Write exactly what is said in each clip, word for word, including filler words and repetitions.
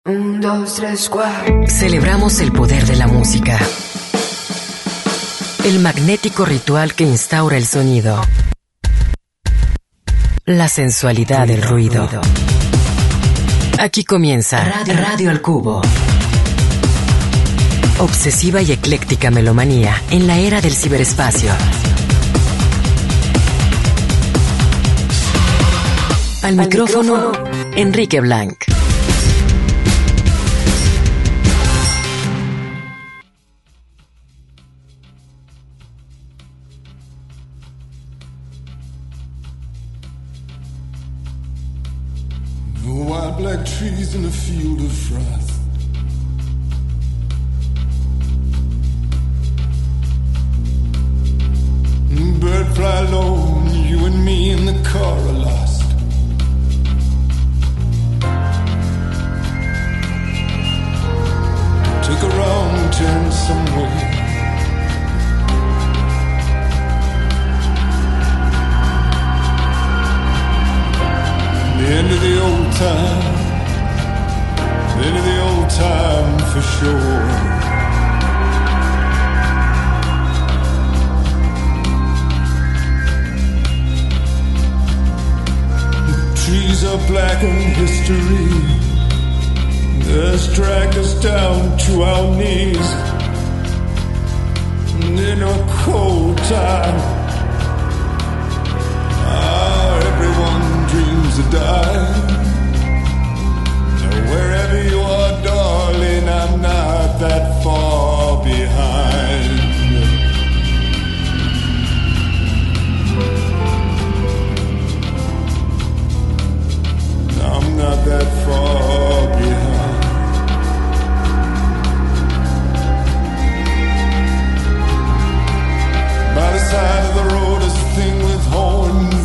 Un, dos, tres, cuatro. Celebramos el poder de la música. El magnético ritual que instaura el sonido. La sensualidad del ruido. Aquí comienza Radio, Radio al Cubo. Obsesiva y ecléctica melomanía en la era del ciberespacio. Al, Al micrófono, micrófono, Enrique Blanc. Wild black trees in a field of frost. Bird fly low, you and me in the car are lost. Took a wrong turn somewhere. The end of the old time, the end of the old time for sure. The trees are black in history, they'll drag us down to our knees. And in a cold time, ah, everyone dreams to die. Now wherever you are, darling, I'm not that far behind. I'm not that far behind. By the side of the road is a thing with horns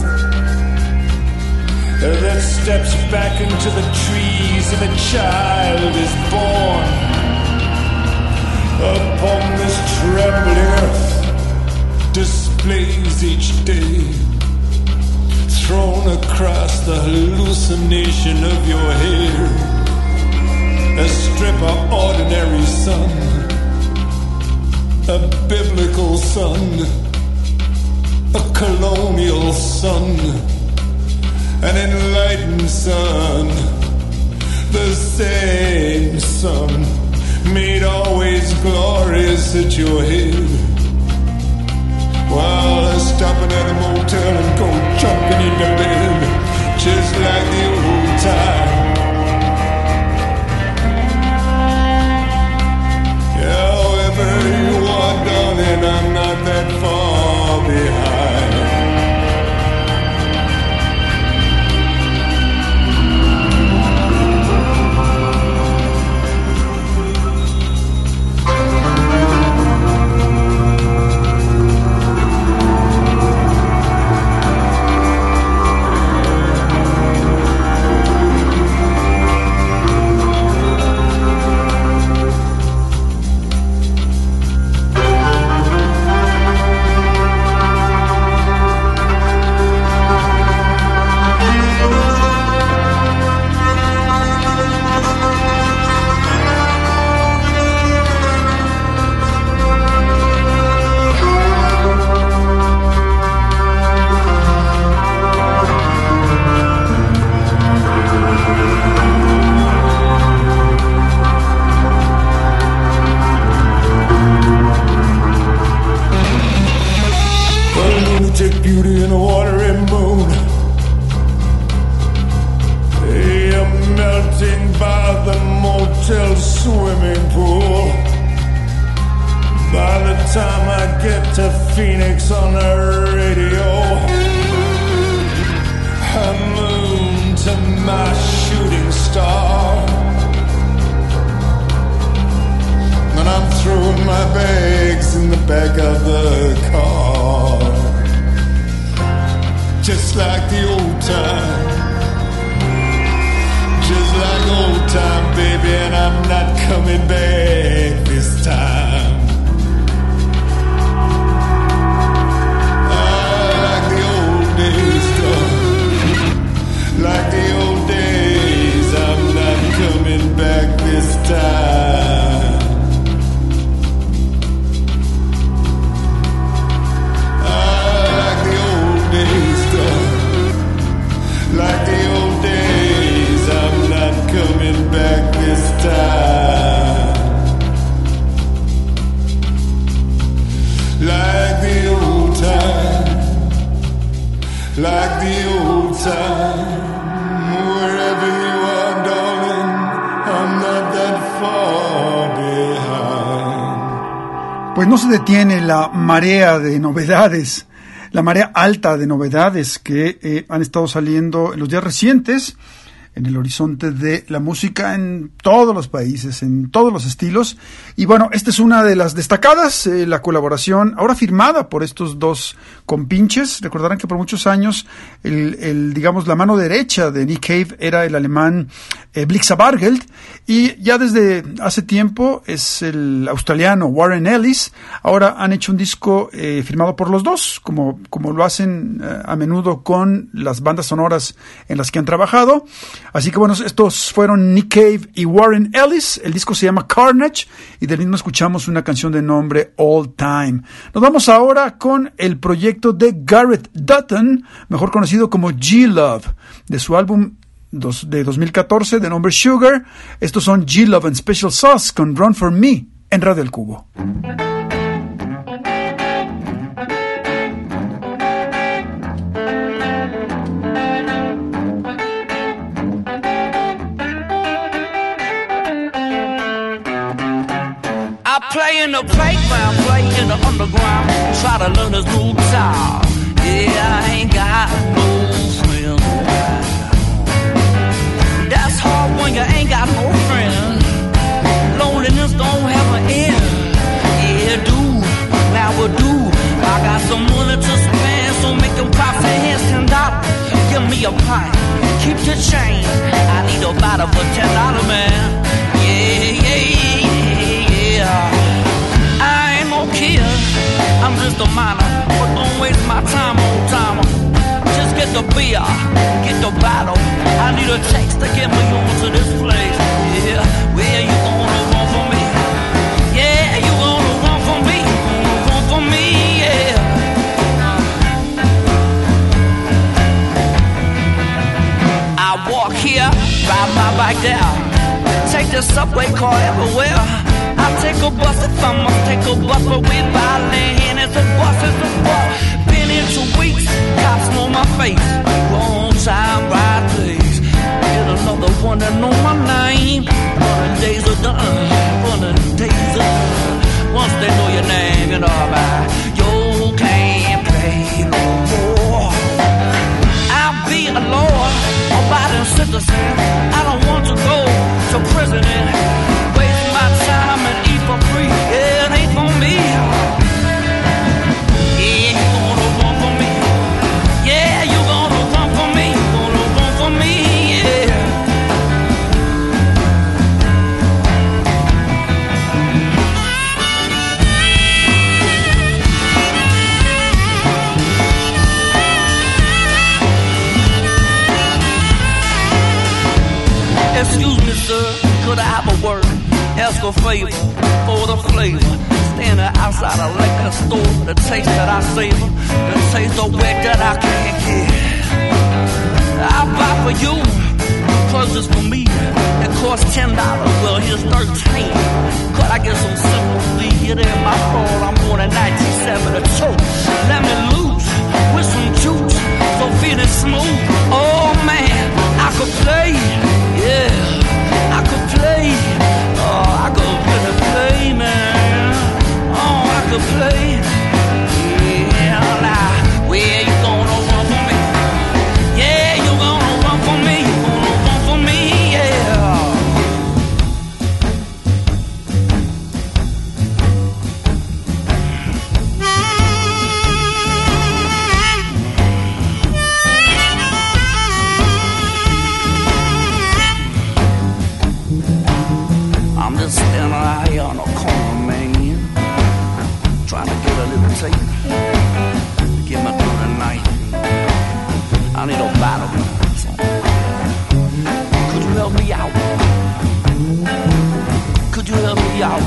that steps back into the trees and a child is born. Upon this trembling earth displays each day, thrown across the hallucination of your hair, a strip of ordinary sun, a biblical sun, a colonial sun, an enlightened sun, the same sun, made always glorious at your head. While I'm stopping at a motel and go jumping into bed, just like the old time. However you are, darling, I'm not that far behind. Beauty and a watery moon, you're melting by the motel swimming pool. By the time I get to Phoenix on the radio, I moon to my shooting star, and I'm throwing my bags in the back of the car. Just like the old time, just like old time, baby, and I'm not coming back this time. Ah, like the old days, girl. Like the old days, I'm not Pues no se detiene la marea de novedades, la marea alta de novedades que eh, han estado saliendo en los días recientes en el horizonte de la música en todos los países, en todos los estilos. Y bueno, esta es una de las destacadas, eh, la colaboración ahora firmada por estos dos compinches. Recordarán que por muchos años el, el digamos la mano derecha de Nick Cave era el alemán eh, Blixa Bargeld, y ya desde hace tiempo es el australiano Warren Ellis. Ahora han hecho un disco eh, firmado por los dos, como, como lo hacen eh, a menudo con las bandas sonoras en las que han trabajado. Así que bueno, estos fueron Nick Cave y Warren Ellis. El disco se llama Carnage y del mismo escuchamos una canción de nombre All Time. Nos vamos ahora con el proyecto de Garrett Dutton, mejor conocido como G-Love, de su álbum dos, de dos mil catorce de nombre Sugar. Estos son G-Love and Special Sauce con Run For Me en Radio El Cubo. Play in the playground, play in the underground, try to learn this new guitar. Yeah, I ain't got no friends. That's hard when you ain't got no friends. Loneliness don't have an end. Yeah, do, now we do. I got some money to spend, so make them cops and hands ten dollars. Give me a pint, keep the change. I need a bottle for ten dollars, man. Yeah, yeah, yeah, yeah. I ain't no kid, I'm just a minor, but don't waste my time on timer. Just get the beer, get the bottle. I need a text to get me on to this place. Yeah, where you gonna run for me? Yeah, you gonna run for me? You gonna run for me? Yeah. I walk here, ride my bike there, take the subway car everywhere. I take a bus if I must take a bus, but we violin, it's a bus, it's a bus. Been in two weeks, cops know my face. Wrong time, right place. Get another one that know my name. Running days are done, running days are done. Once they know your name, and all right, you can't play no more. I'll be a lord, abiding citizen. I don't want to go to prison and waste my time and eat for free. Yeah, it ain't for me. Yeah, you gonna run for me. Yeah, you gonna run for me. You gonna run for me. Yeah. Excuse me, sir, could I have a word? Ask a favor for the flavor. Standing outside a liquor store, the taste that I savor, the taste of wet that I can't get. I'll buy for you, cause it's for me. It costs ten dollars, well here's thirteen. Could I get some sympathy? It ain't my fault, I'm born in nineteen seventy-two. Let me loose with some juice, so feeling smooth. Oh man, I could play, yeah, I could play. Oh, I could really play, man. Oh, I could play. Yeah, now, where you gonna run for me? Yeah, you gonna run for me. You gonna run for me, yeah. I'm just standing out here on the corner, man, trying to get a little tape to get me through the night. I need a bottle. Could you help me out? Could you help me out?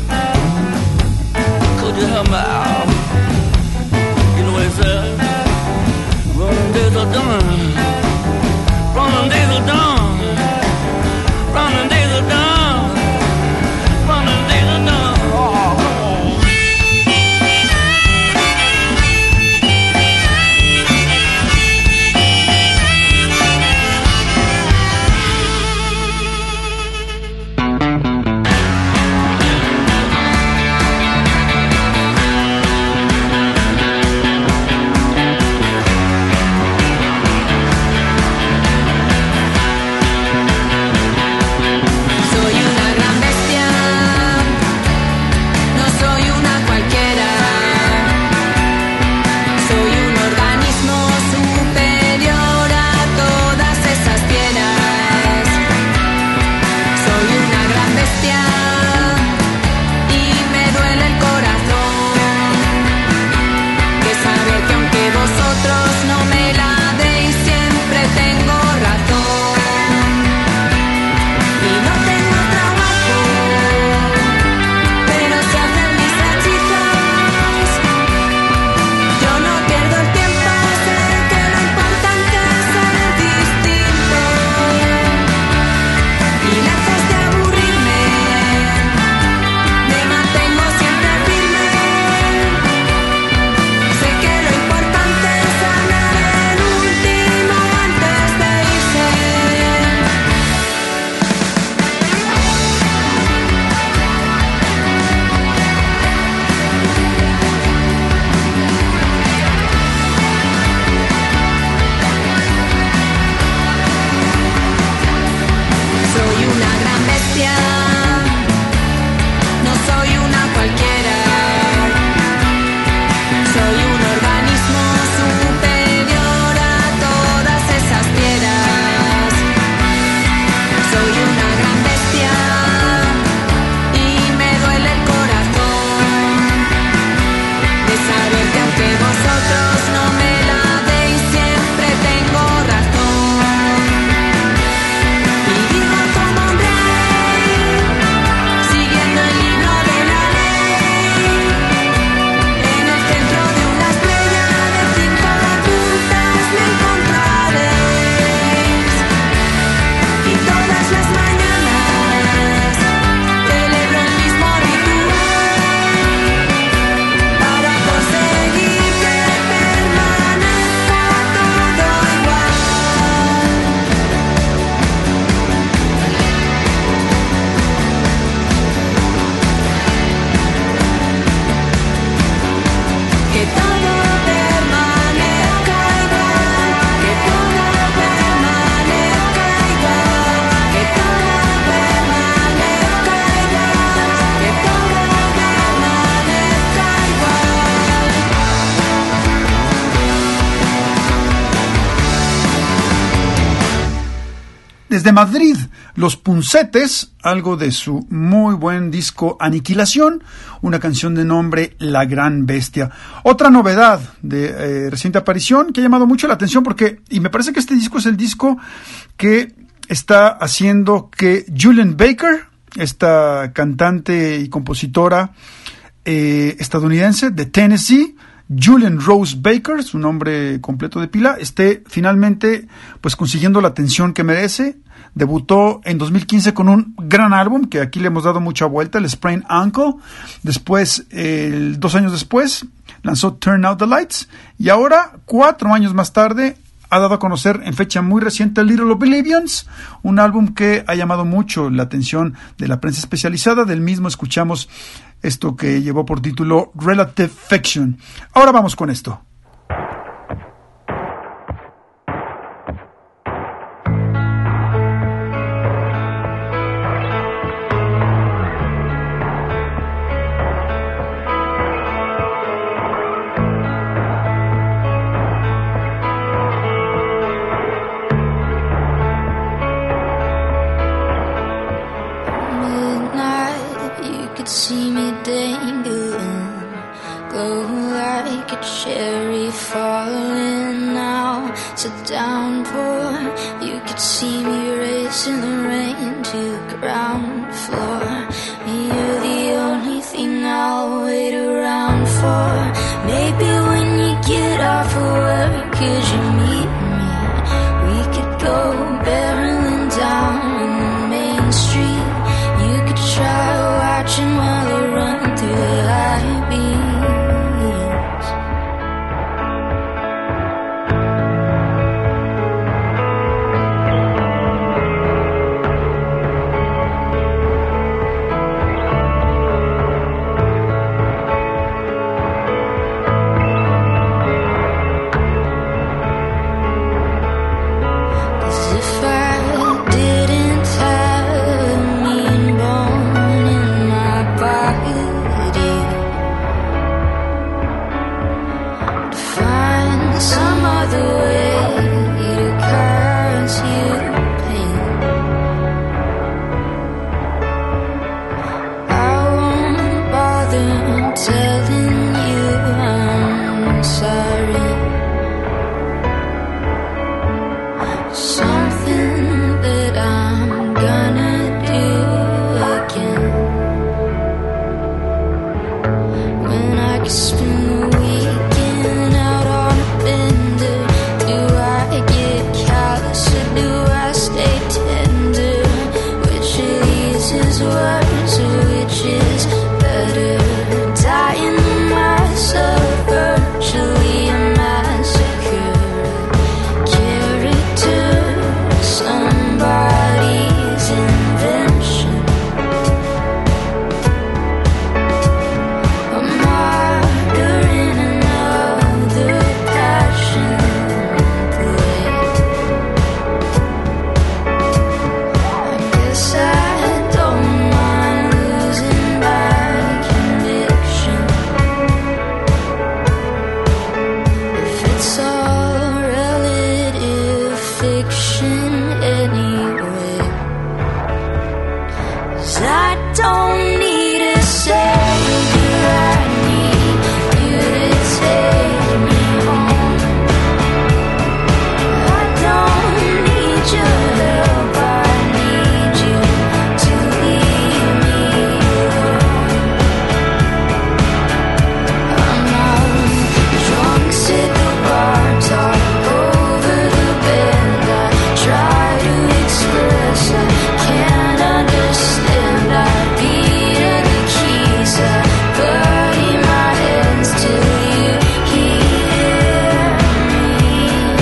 Could you help me out? You know what it says? Running days are done. Running days are done. Running days are done. bestia. No soy una cualquiera. Soy un organismo superior a todas esas fieras. Soy una gran bestia y me duele el corazón de saber que aunque vosotros no me la deis, siempre tengo razón. Y vivo como un rey, siguiendo el libro de la ley. En el centro de una estrella de cinco puntas me encontraréis. Y todas las mañanas celebro el mismo ritual para conseguir que permanezca todo igual. Que todo permanezca igual, que todo permanezca igual, que todo permanezca igual, que todo permanezca igual. Desde Madrid, Los Puncetes, algo de su muy buen disco Aniquilación, una canción de nombre La Gran Bestia. Otra novedad de eh, reciente aparición que ha llamado mucho la atención porque, y me parece que este disco es el disco que está haciendo que Julien Baker, esta cantante y compositora eh, estadounidense de Tennessee, Julien Rose Baker, su nombre completo de pila, esté finalmente pues consiguiendo la atención que merece. Debutó en dos mil quince con un gran álbum que aquí le hemos dado mucha vuelta, el Sprained Ankle. Después, eh, dos años después, lanzó Turn Out the Lights. Y ahora, cuatro años más tarde, ha dado a conocer en fecha muy reciente Little Oblivions, un álbum que ha llamado mucho la atención de la prensa especializada. Del mismo escuchamos esto que llevó por título Relative Fiction. Ahora vamos con esto. Midnight, you could see me dangling, glow like a cherry falling now. It's a downpour, you could see me racing the rain to ground floor. You're the only thing I'll wait around for. Maybe when you get off of work, could you meet me? We could go barreling down the main street. You could try watching while I run through the light beams. I 'Cause I don't need a savior, I need you to take me home. I don't need your help, I need you to leave me alone. I'm out drunk, sit the bar, talk over the bed. I try to express, I can't understand. I beat at the keys, I bury my hands till you hear me.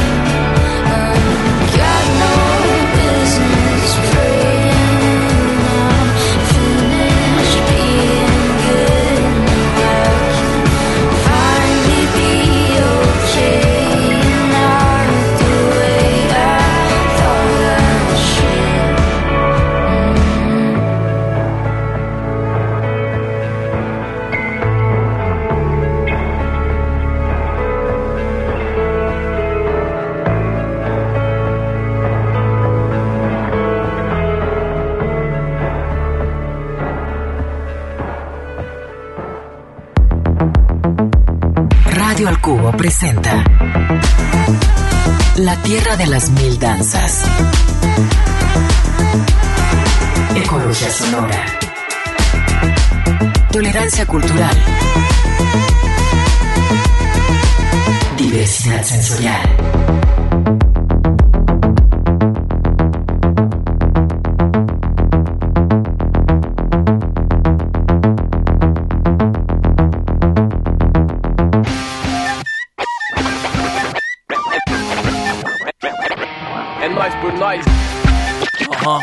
I've got no business praying. I'm finished being good. Now I can finally be okay, not the way I thought I should. Radio al Cubo presenta La Tierra de las Mil Danzas. Ecología sonora. Tolerancia cultural. Diversidad sensorial. É nóis por nós. Aham.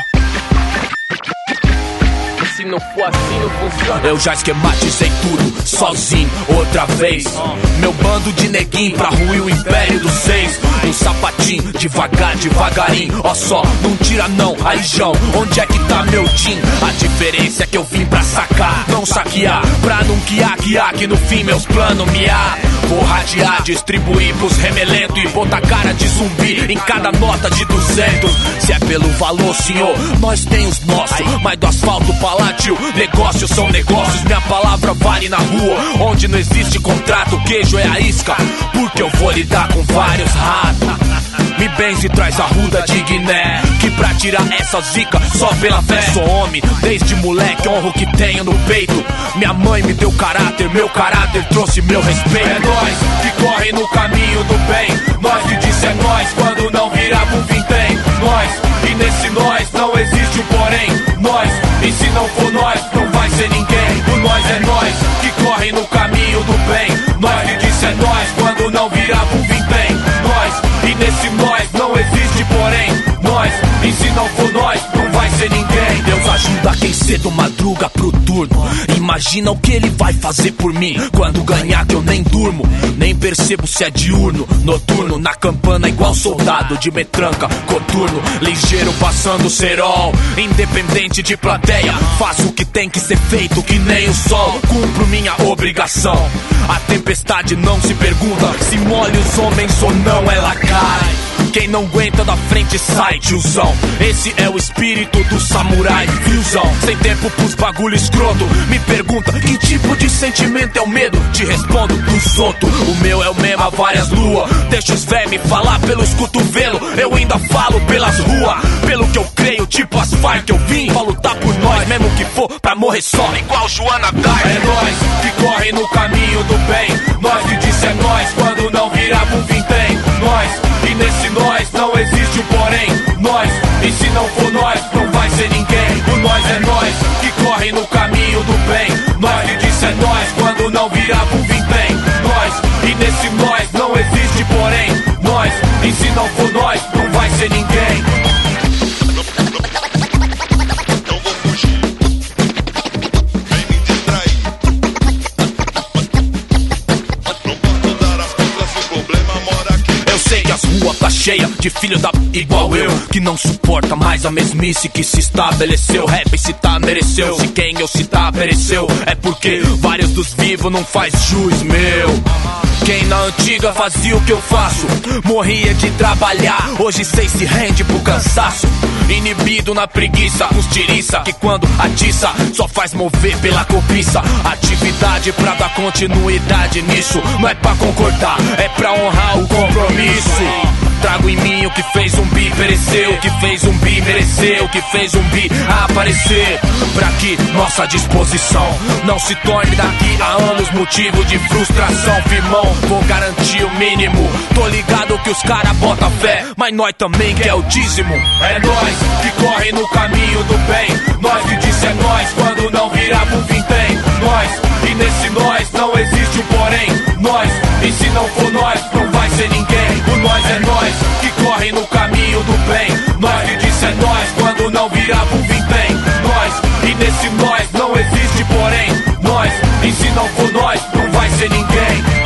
Se não for assim, não funciona. Eu já esquematizei tudo, sozinho, outra vez. Meu bando de neguinho pra ruir o império dos seis. Um sapatinho, devagar, devagarinho. Ó só, não tira não, aí João, onde é que tá meu tim? A diferença é que eu vim pra sacar, não saquear. Pra não guiar, guiar, que no fim meus planos miar. Vou radiar, distribuir pros remelentos e botar cara de zumbi em cada nota de duzentos. Se é pelo valor, senhor, nós tem os nossos. Mas do asfalto palácio, negócios são negócios. Minha palavra vale na rua, onde não existe contrato. O queijo é a isca, porque eu vou lidar com vários ratos. Me benze e traz a ruda de Guiné, que pra tirar essa zica só pela fé. Sou homem, desde moleque, honro o que tenho no peito. Minha mãe me deu caráter, meu caráter trouxe meu respeito. É nós que corre no caminho do bem, nós que disse é nós quando não virava um vintém. Nós, e nesse nós não existe o porém. Nós, e se não for nós, não vai ser ninguém. O nós é nós que corre no caminho do bem, nós que disse é nós quando não virava um vintém. Nós, e nesse nós não existe porém. Nós, e se não for nós, não vai ser ninguém. Deus ajuda quem cedo madruga pro turno. Imagina o que ele vai fazer por mim quando ganhar que eu nem durmo. Nem percebo se é diurno, noturno. Na campana igual soldado de metranca, coturno. Ligeiro passando cerol, independente de plateia. Faço o que tem que ser feito que nem o sol. Cumpro minha obrigação. A tempestade não se pergunta se molha os homens ou não, ela cai. Quem não aguenta da frente sai, tiozão. Esse é o espírito do samurai, viuzão. Sem tempo pros bagulho escroto. Me pergunta que tipo de sentimento é o medo. Te respondo dos outros. O meu é o mesmo há várias luas. Deixa os véi me falar pelos cotovelos. Eu ainda falo pelas ruas. Pelo que eu creio, tipo as Farc eu vim pra lutar por nós, mesmo que for pra morrer só, igual Joana Dark. É nós que corre no caminho do bem. Nós que disse é nós quando não virava um vintém. Nós, e nesse nós não existe o porém. Nós, e se não for nós, não vai ser ninguém. O nós é nós que corre no caminho do bem. Nós que disse é nós quando não virava um vintém. Nós, e nesse nós não existe porém. Nós, e se não for nós, não vai ser ninguém. Não vou fugir, vem me distrair. Não posso dar as contas, o problema mora aqui. Eu sei que as ruas tá cheia de filho da p... igual eu, que não suporta mais a mesmice que se estabeleceu. Rap se tá mereceu, se quem eu citar pereceu. É porque vários dos vivos não faz jus meu. Quem na antiga fazia o que eu faço, morria de trabalhar, hoje cês se rende pro cansaço. Inibido na preguiça, com os tiriça, que quando atiça, só faz mover pela cobiça. Atividade pra dar continuidade nisso, não é pra concordar, é pra honrar o compromisso. Trago em mim o que fez zumbi pereceu, o que fez zumbi mereceu, o que fez zumbi aparecer. Pra que nossa disposição não se torne daqui a anos motivo de frustração. Firmão, vou garantir o mínimo. Tô ligado que os cara bota fé, mas nós também quer o dízimo. É nós que corre no caminho do bem, nós que disse é nós quando não virava um vintém. Nós, e nesse nós não existe o porém. Nós, e se não for nós, não vai ser ninguém. O nós é nós que corre no caminho do bem, nós que disse é nós quando não virava um vintém. Nós, e nesse nós não existe porém. Nós, e se não for nós, não vai ser ninguém.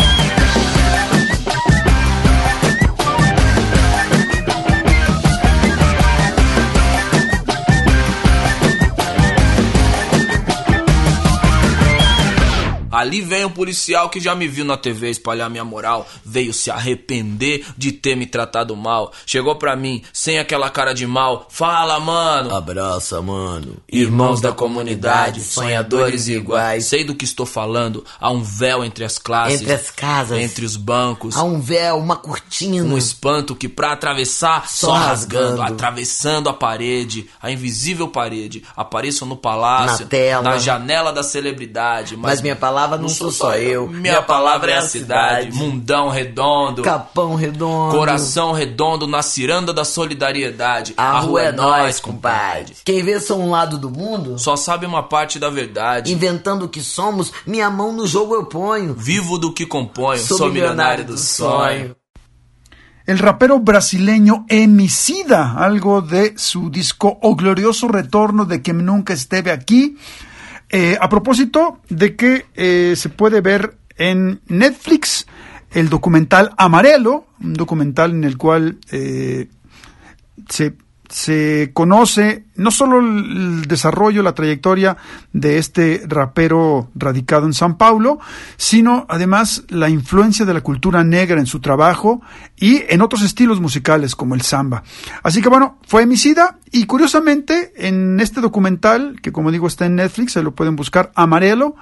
Ali vem um policial que já me viu na T V espalhar minha moral, veio se arrepender de ter me tratado mal. Chegou pra mim, sem aquela cara de mal, fala mano, abraça mano, irmãos da comunidade, sonhadores iguais. Sei do que estou falando, há um véu entre as classes, entre as casas, entre os bancos. Há um véu, uma cortina, um espanto que pra atravessar, só, só rasgando, rasgando, atravessando a parede, a invisível parede. Apareçam no palácio, na tela, na janela da celebridade. Mas, mas minha palavra não sou só eu, minha palavra é a cidade. Mundão redondo, Capão redondo, coração redondo na ciranda da solidariedade. A, a rua é nós, compadre. Quem vê só um lado do mundo só sabe uma parte da verdade. Inventando o que somos, minha mão no jogo eu ponho. Vivo do que componho, sou, sou milionário do sonho. El rapero brasileño Emicida, algo de su disco O Glorioso Retorno de Quien Nunca Esteve Aquí. Eh, a propósito de que eh, se puede ver en Netflix el documental Amarelo, un documental en el cual eh, se, se conoce no solo el desarrollo, la trayectoria de este rapero radicado en San Paulo, sino además la influencia de la cultura negra en su trabajo y en otros estilos musicales como el samba. Así que bueno, fue Emicida y curiosamente en este documental, que como digo está en Netflix, se lo pueden buscar, Amarelo,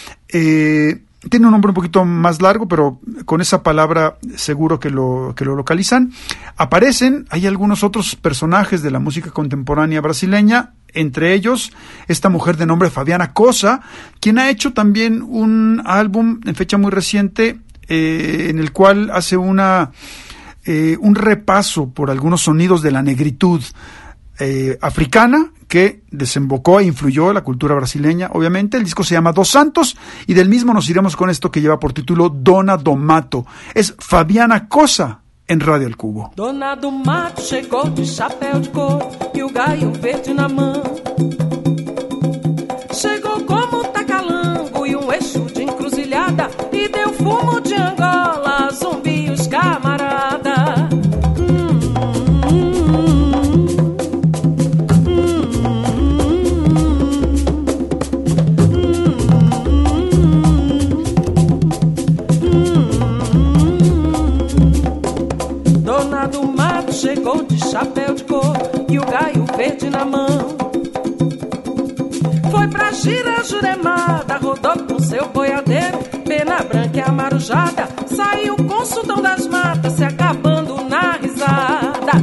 eh, tiene un nombre un poquito más largo, pero con esa palabra seguro que lo, que lo localizan. Aparecen, hay algunos otros personajes de la música contemporánea brasileña, entre ellos esta mujer de nombre Fabiana Cosa, quien ha hecho también un álbum en fecha muy reciente, eh, en el cual hace una eh, un repaso por algunos sonidos de la negritud eh, africana, que desembocó e influyó en la cultura brasileña, obviamente. El disco se llama Dos Santos y del mismo nos iremos con esto que lleva por título Dona do Mato. Es Fabiana Cosa en Radio El Cubo. Dona do Mato chegou de chapéu de couro e o gaio verde na mão. Chegou como tacalango e um eixo de encruzilhada e deu fumo de Angola, zumbi os camarada. Chegou de chapéu de couro e o gaio verde na mão. Foi pra gira juremada, rodou com seu boiadeiro, pena branca e amarujada, saiu com o sultão das matas, se acabando na risada.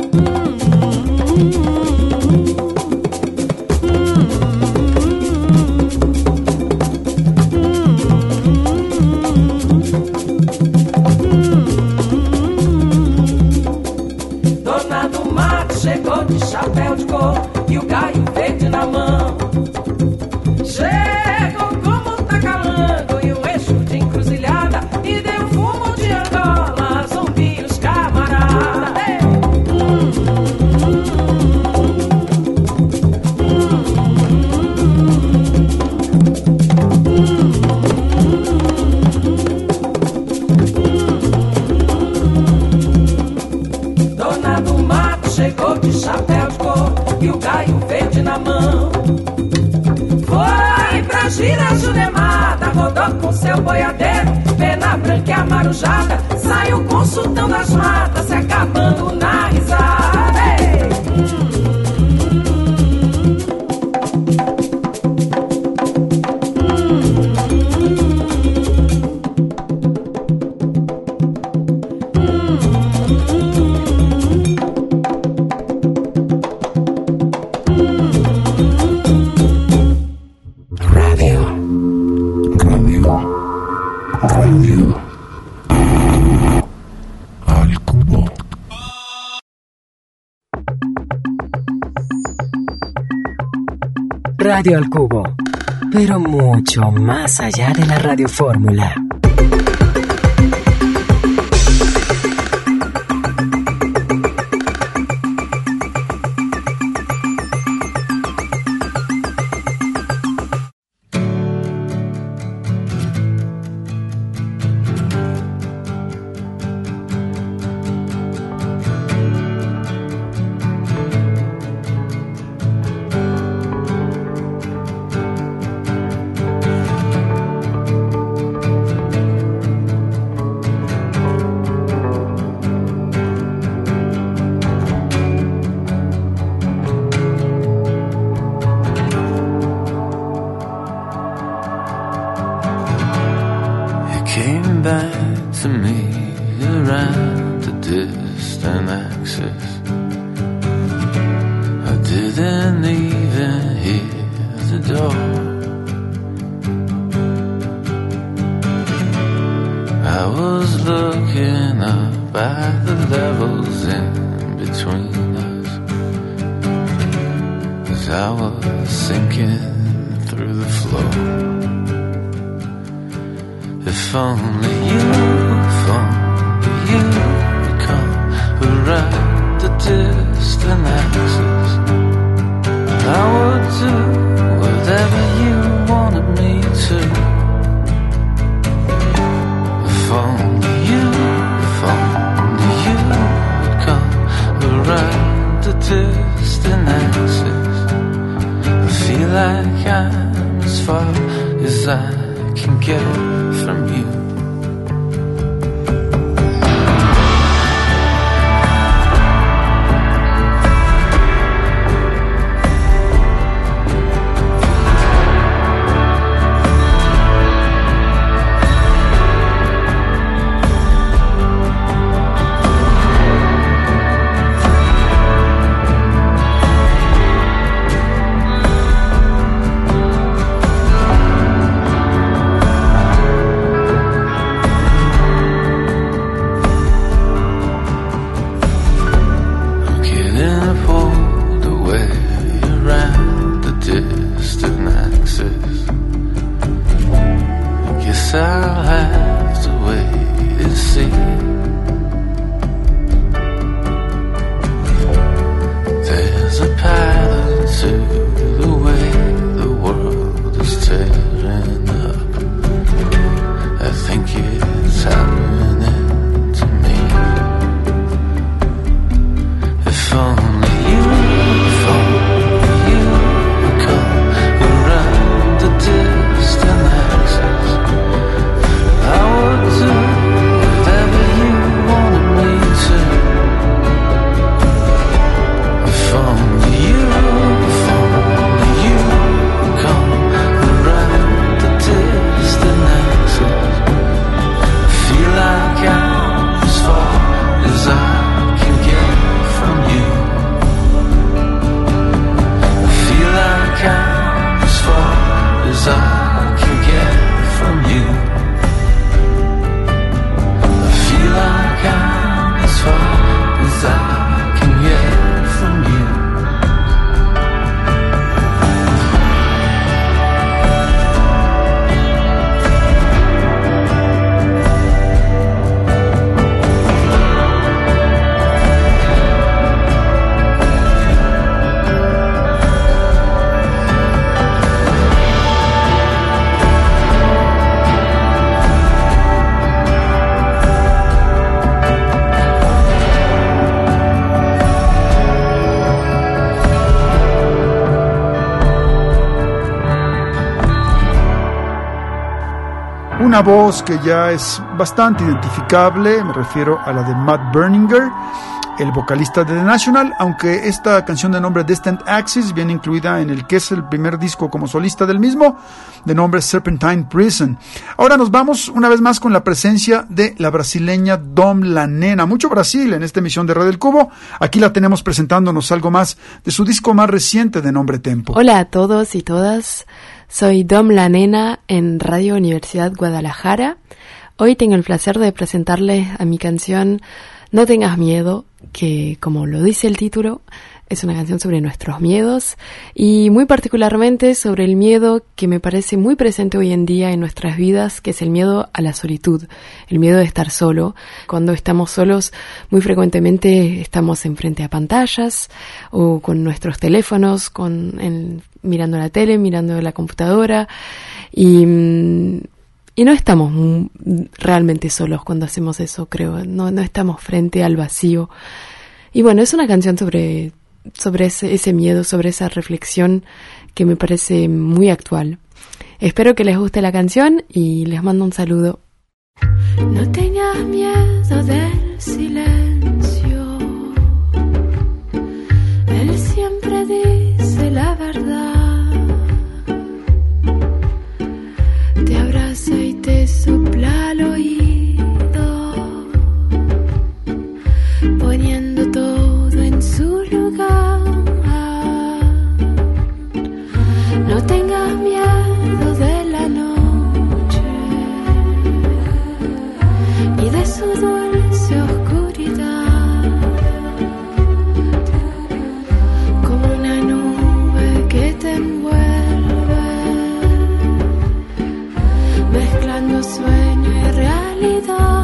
Chegou de chapéu de couro e o gaio verde na mão. Chegou como tacalango e um eixo de encruzilhada e deu fumo de Angola, zumbi os camarada. Dona do Mato chegou de chapéu de couro e o gaio verde na mão. Foi pra gira juremada, rodou com seu boiadeiro, pena pena branca e amarujada, saiu consultando as matas, se acabando na risada. Ei! Hum. Radio al Cubo, pero mucho más allá de la radiofórmula. Una voz que ya es bastante identificable, me refiero a la de Matt Berninger, el vocalista de The National, aunque esta canción de nombre Distant Axis viene incluida en el que es el primer disco como solista del mismo, de nombre Serpentine Prison. Ahora nos vamos una vez más con la presencia de la brasileña Dom La Nena. Mucho Brasil en esta emisión de Radio El Cubo. Aquí la tenemos presentándonos algo más de su disco más reciente de nombre Tempo. Hola a todos y todas. Soy Dom La Nena en Radio Universidad Guadalajara. Hoy tengo el placer de presentarles a mi canción No tengas miedo, que como lo dice el título, es una canción sobre nuestros miedos y muy particularmente sobre el miedo que me parece muy presente hoy en día en nuestras vidas, que es el miedo a la solitud, el miedo de estar solo. Cuando estamos solos, muy frecuentemente estamos enfrente a pantallas o con nuestros teléfonos, con en, mirando la tele, mirando la computadora y... Y no estamos realmente solos cuando hacemos eso, creo. No, no estamos frente al vacío. Y bueno, es una canción sobre, sobre ese, ese miedo, sobre esa reflexión que me parece muy actual. Espero que les guste la canción y les mando un saludo. No tengas miedo del silencio. Él siempre dice la verdad. Te abraza y te sopla al oído, poniendo todo en su lugar. No tengas miedo de la noche y de su dulce oscuridad, como una nube que te envuelve, mezclando sueño y realidad.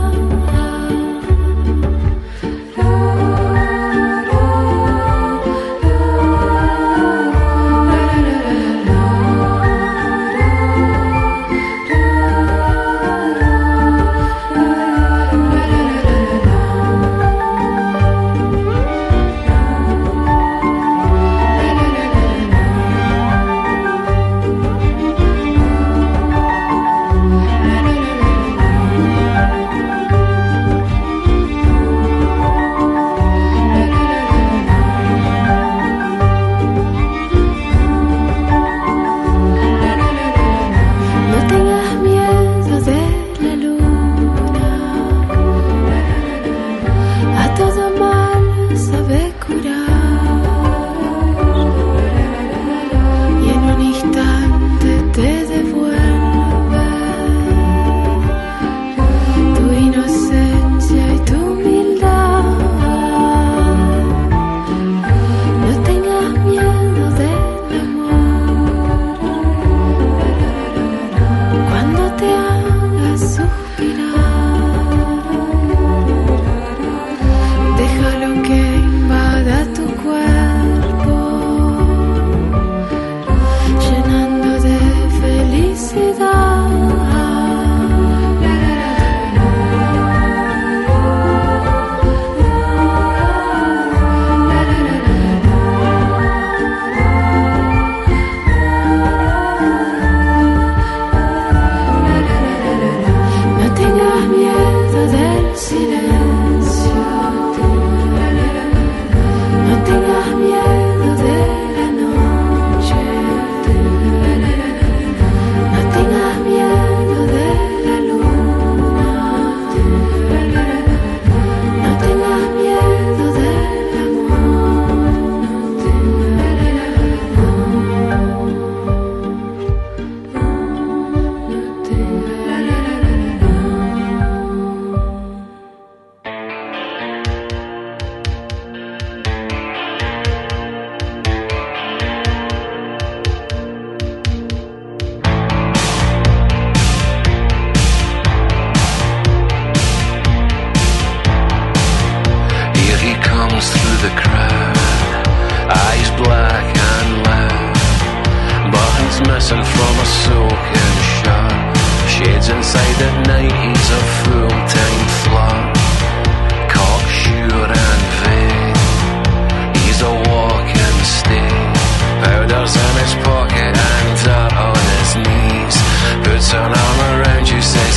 Puts an arm around you, says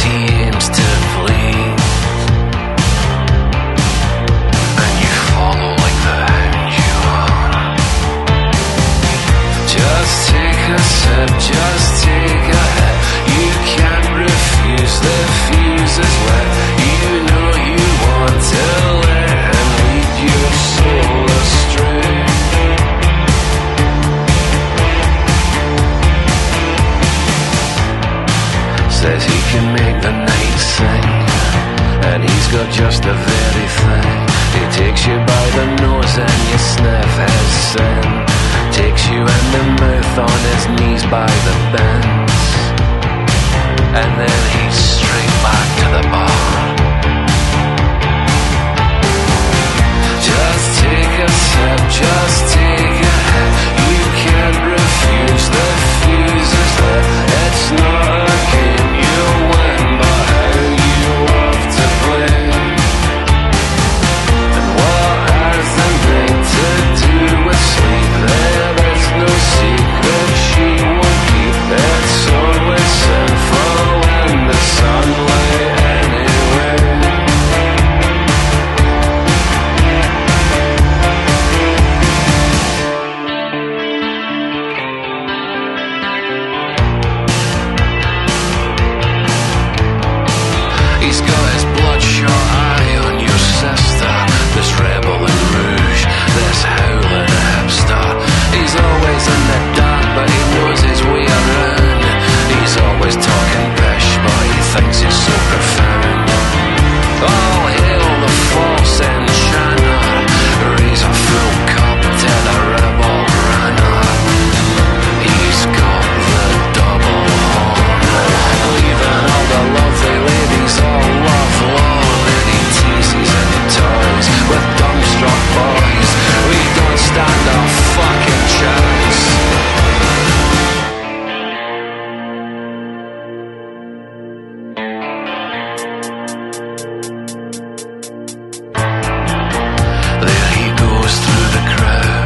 says he can make the night sing, and he's got just the very thing. He takes you by the nose and you sniff his sin, takes you in the mouth on his knees by the bends, and then he's straight back to the bar. Just take a sip, just take a hit. You can't refuse the fuse is lit. It's not a game you win, but how you love to play. And what has the night to do with sleep? There is no secret she won't keep. It's always sinful in the sunlight anyway. He's got his bloodshot eye on your sister, this rebel in rouge, this howling hipster. He's always in the dark, but he knows his way around. He's always talking pish, but he thinks he's so profound. All hail the false enchanter, raise a full cup to the rebel runner. He's got the double horn, leaving all the lovely ladies all love lord, and he teases and toys with dumbstruck boys. We don't stand a fucking chance. There he goes through the crowd,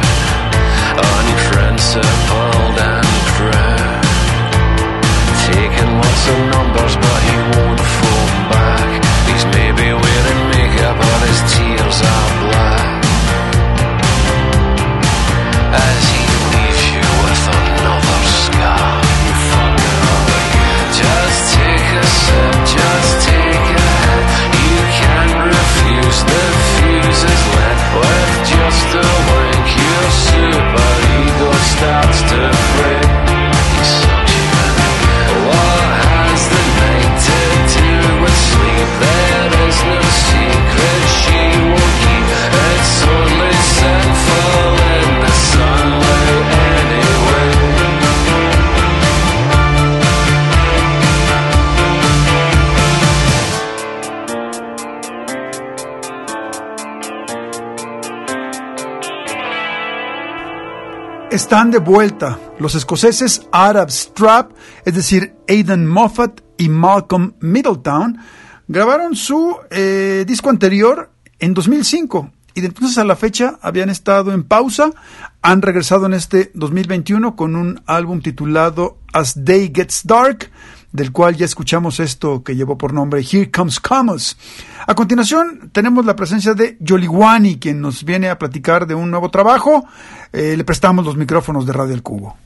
unprincipled and proud, taking lots of numbers but he won't fall back. He's maybe wearing makeup but his tears are black, as he leaves you with another scar. You fucking up again. Just take a sip, just take a hit. You can't refuse the fuse is lit. With just a wink your super ego starts to break. He sucks you in. What has the night to do with sleep? There is no secret she won't keep. It's only sinful in the sunlight anyway. Están de vuelta los escoceses Arab Strap, es decir, Aidan Moffat y Malcolm Middletown. Grabaron su eh, disco anterior en dos mil cinco y de entonces a la fecha habían estado en pausa. Han regresado en este dos mil veintiuno con un álbum titulado As Day Gets Dark, del cual ya escuchamos esto que llevó por nombre Here Comes Comus. A continuación tenemos la presencia de Yoliwani, quien nos viene a platicar de un nuevo trabajo. Eh, le prestamos los micrófonos de Radio El Cubo.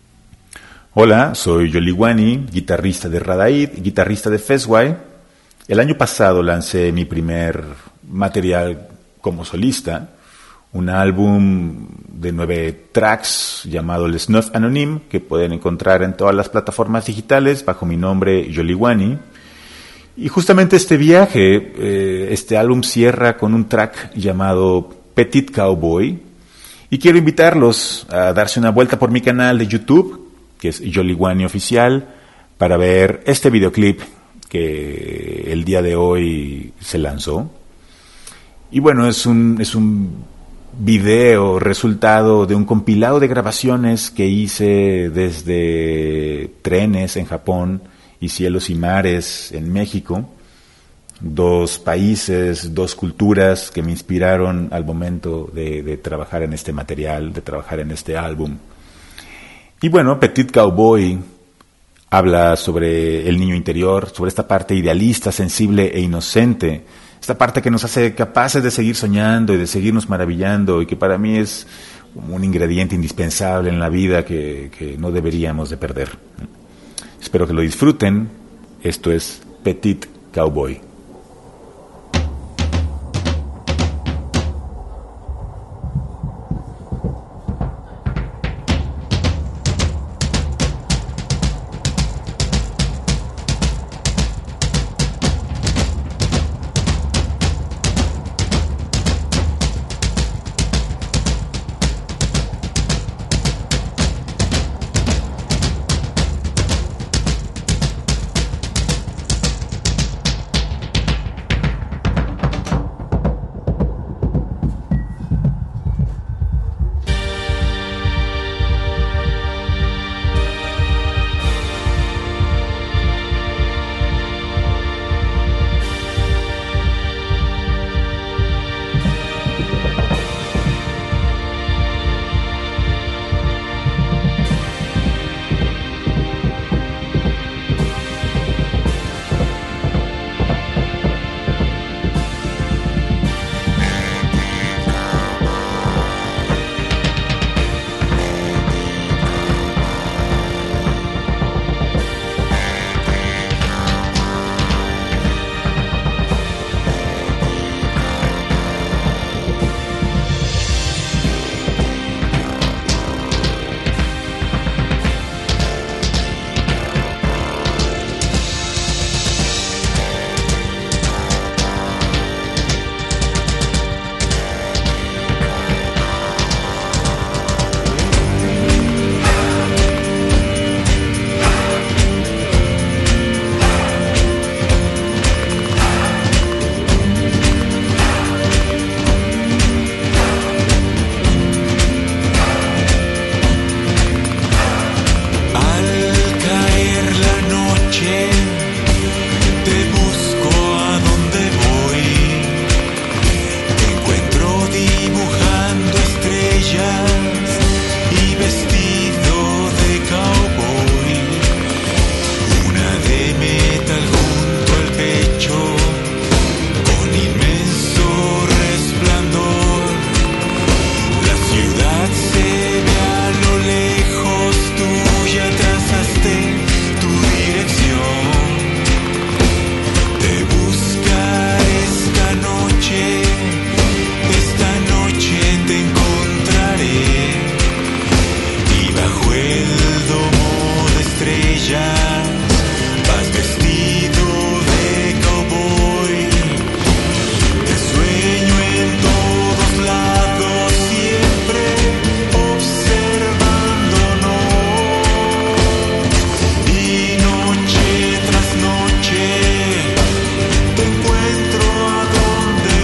Hola, soy Yoliwani, guitarrista de Radaid, guitarrista de Fesway. El año pasado lancé mi primer material como solista, un álbum de nueve tracks llamado El Snuff Anonyme, que pueden encontrar en todas las plataformas digitales bajo mi nombre Yoliwani. Y justamente este viaje, eh, este álbum cierra con un track llamado Petit Cowboy, y quiero invitarlos a darse una vuelta por mi canal de YouTube, que es Yoliwani Oficial, para ver este videoclip que el día de hoy se lanzó. Y bueno, es un, es un video resultado de un compilado de grabaciones que hice desde trenes en Japón y cielos y mares en México, dos países, dos culturas que me inspiraron al momento de, de trabajar en este material, de trabajar en este álbum. Y bueno, Petit Cowboy habla sobre el niño interior, sobre esta parte idealista, sensible e inocente, esta parte que nos hace capaces de seguir soñando y de seguirnos maravillando, y que para mí es como un ingrediente indispensable en la vida que, que no deberíamos de perder. Espero que lo disfruten. Esto es Petit Cowboy. estrellas, vas vestido de cowboy. Te sueño en todos lados, siempre observándonos. Y noche tras noche te encuentro a donde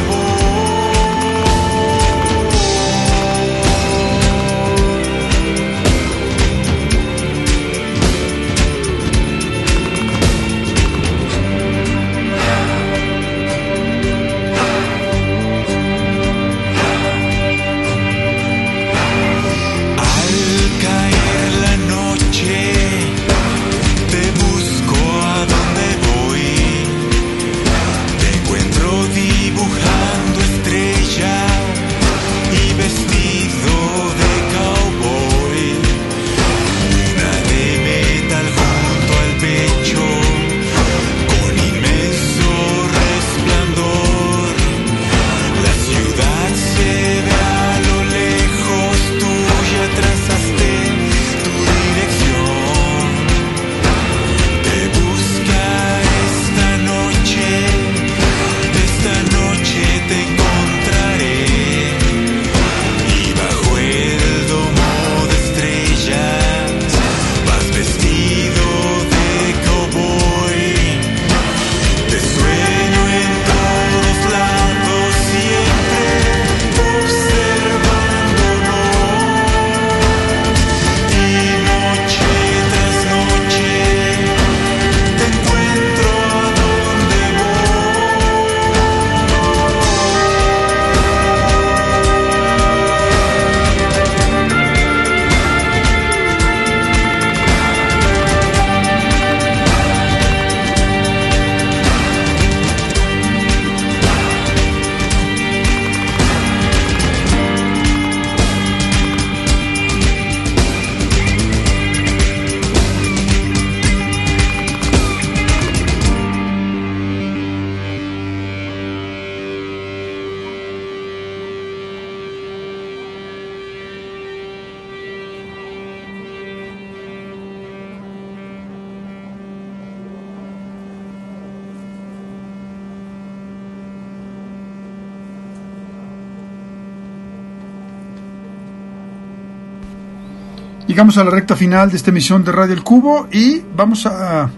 Llegamos a la recta final de esta emisión de Radio El Cubo y vamos a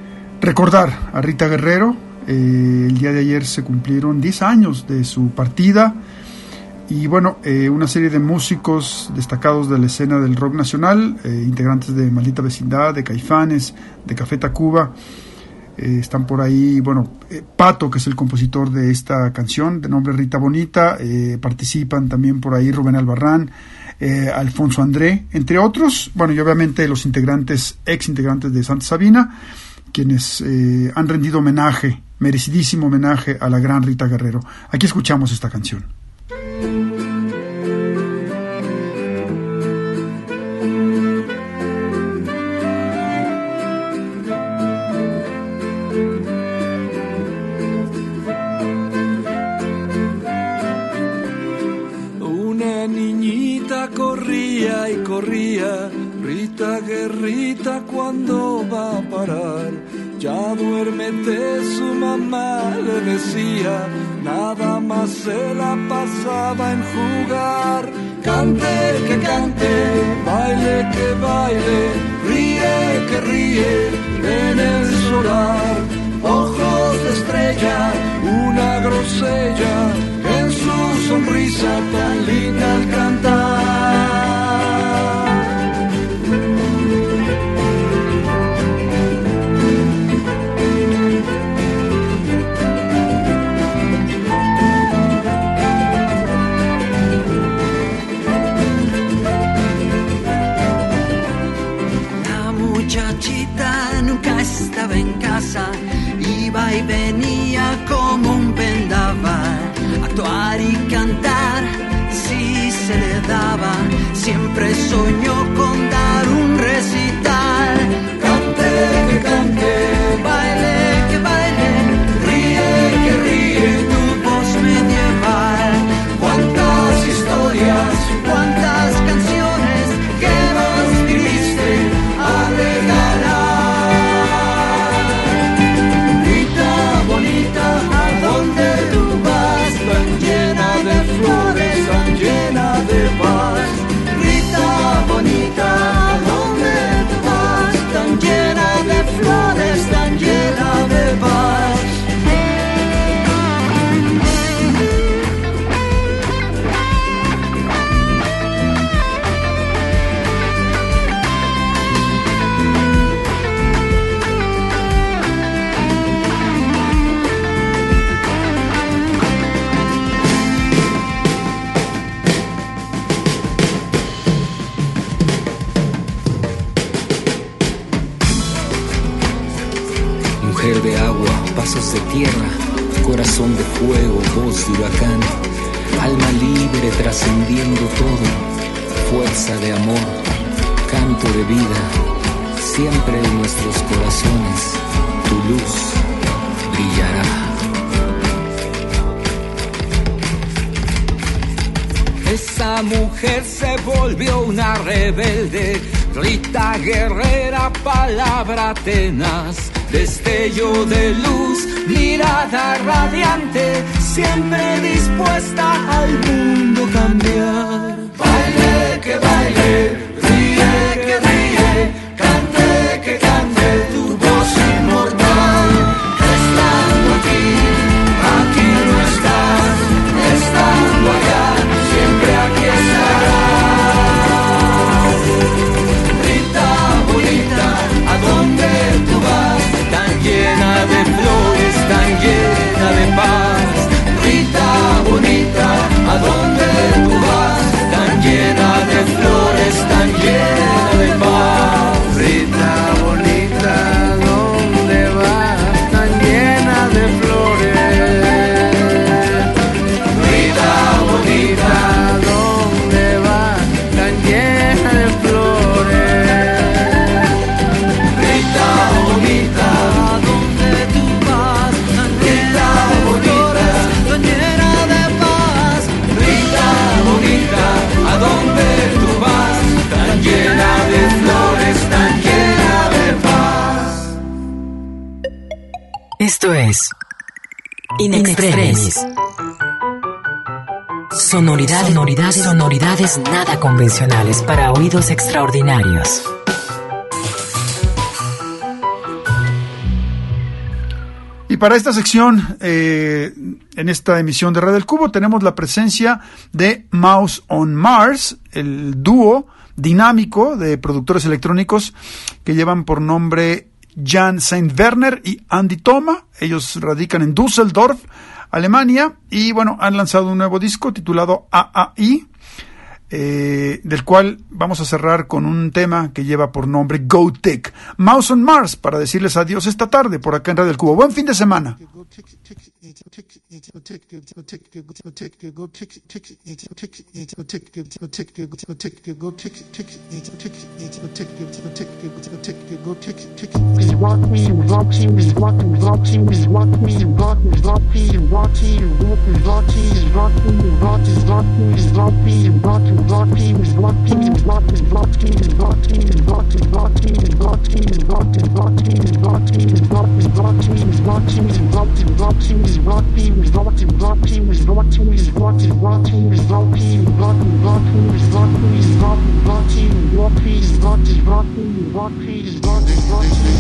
recordar a Rita Guerrero. Eh, el día de ayer se cumplieron diez años de su partida y bueno, eh, una serie de músicos destacados de la escena del rock nacional, eh, integrantes de Maldita Vecindad, de Caifanes, de Café Tacuba, eh, están por ahí, bueno, eh, Pato, que es el compositor de esta canción, de nombre Rita Bonita, eh, participan también por ahí Rubén Albarrán, Eh, Alfonso André, entre otros, bueno, y obviamente los integrantes, ex integrantes de Santa Sabina, quienes eh, han rendido homenaje, merecidísimo homenaje a la gran Rita Guerrero. Aquí escuchamos esta canción. Corría y corría, Rita Guerrita, ¿cuándo va a parar? Ya duérmete, su mamá le decía, nada más se la pasaba en jugar. Cante que cante, baile que baile, ríe que ríe en el solar. Ojos de estrella, una grosella, en su sonrisa tan linda al cantar. La muchachita nunca estaba en casa, iba y venía como un vendaval. Actuar y cantar, si se le daba, siempre soñó con dar un recital. Cante que cante, baile que baile, ríe que ríe tu voz medieval. Cuántas historias, cuántas canciones que nos viniste a regalar. Mujer de agua, pasos de tierra, corazón de fuego, voz de huracán, alma libre trascendiendo todo, fuerza de amor, canto de vida, siempre en nuestros corazones tu luz brillará. Esa mujer se volvió una rebelde, grita guerrera, palabra tenaz, destello de luz, mirada radiante, siempre dispuesta al mundo cambiar. Baile que baile, ríe que ríe, cante que cante tu voz inmortal. Estando aquí, aquí no estás, estando allá, siempre aquí estarás. Rita bonita, ¿a dónde tú vas? Tan llena de flores, tan llena de paz. Rita bonita, ¿a dónde tú vas? Tan llena de flores, tan llena de paz. Rita bonita, ¿dónde vas? Tan llena de flores. Rita bonita, ¿dónde vas? Tan llena de flores. Rita bonita, ¿dónde tú vas? Tan llena de flores, tan llena de paz. Rita bonita, ¿a dónde tú vas? Tan llena de flores, tan llena de paz. Esto es In Extremis. Sonoridades, sonoridades, sonoridades nada convencionales para oídos extraordinarios. Y para esta sección, eh, en esta emisión de Radio El Cubo, tenemos la presencia de Mouse on Mars, el dúo dinámico de productores electrónicos que llevan por nombre Jan Saint-Werner y Andy Thoma. Ellos radican en Düsseldorf, Alemania, y bueno, han lanzado un nuevo disco titulado A A I, eh, del cual vamos a cerrar con un tema que lleva por nombre Go Tech. Mouse on Mars, para decirles adiós esta tarde por acá en Radio El Cubo. Buen fin de semana. Rock,